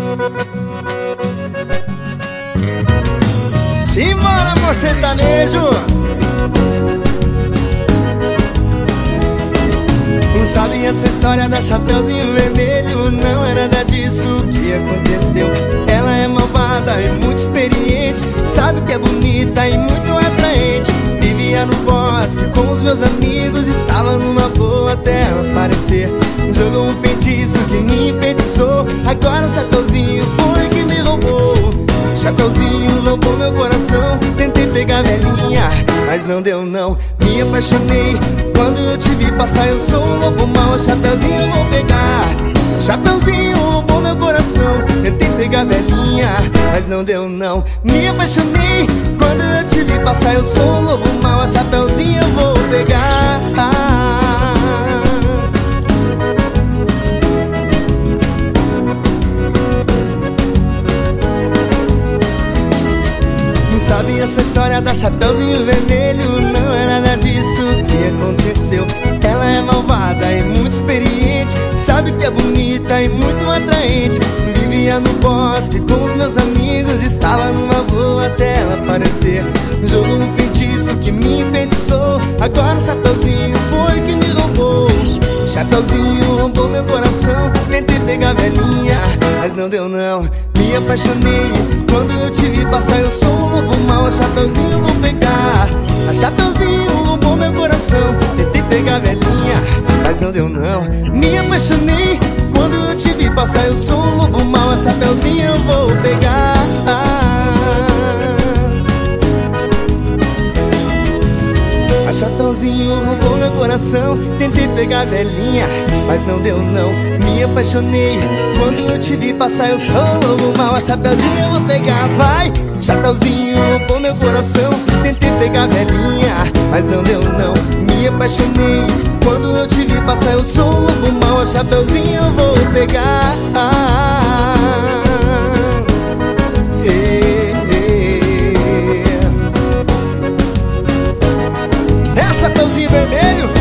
Simbora, amor sertanejo. Não sabe essa história da Chapeuzinho Vermelho? Não é nada disso que aconteceu. Ela é malvada e muito experiente, sabe que é bonita e muito atraente. Vivia no bosque com os meus amigos, estava numa boa até ela aparecer. Jogou um feitiço que me enfeitiçou. Agora o Chapeuzinho foi que me roubou. Chapeuzinho roubou meu coração. Tentei pegar a velhinha, mas não deu não. Me apaixonei quando eu te vi passar. Eu sou um lobo mau, Chapeuzinho eu vou pegar. Chapeuzinho roubou meu coração. Tentei pegar a velhinha, mas não deu não. Me apaixonei quando eu te vi passar. Eu sou um lobo mau, Chapeuzinho eu vou pegar. Sabe essa história da Chapeuzinho Vermelho? Não é nada disso que aconteceu. Ela é malvada e muito experiente, sabe que é bonita e muito atraente. Vivia no bosque com os meus amigos, estava numa boa até ela aparecer. Jogou um feitiço que me enfeitiçou. Agora o Chapeuzinho foi que me roubou. Chapeuzinho roubou meu coração. Tentei pegar a velhinha, mas não deu não. Me apaixonei quando eu te vi passar. Eu sou um lobo mau, a Chapeuzinho eu vou pegar. A Chapeuzinho roubou meu coração. Tentei pegar a velhinha, mas não deu não. Me apaixonei quando eu te vi passar. Eu sou um lobo mau, a Chapeuzinho eu vou pegar. A Chapeuzinho roubou meu coração. Tentei pegar a velhinha, mas não deu não. Me apaixonei quando eu te vi passar. Eu sou um lobo mau, a Chapeuzinho eu vou pegar. Vai! Chapeuzinho roubou meu coração. Tentei pegar a velhinha, mas não deu não. Me apaixonei quando eu te vi passar. Eu sou um lobo mau, a Chapeuzinho eu vou pegar. É Chapeuzinho Vermelho.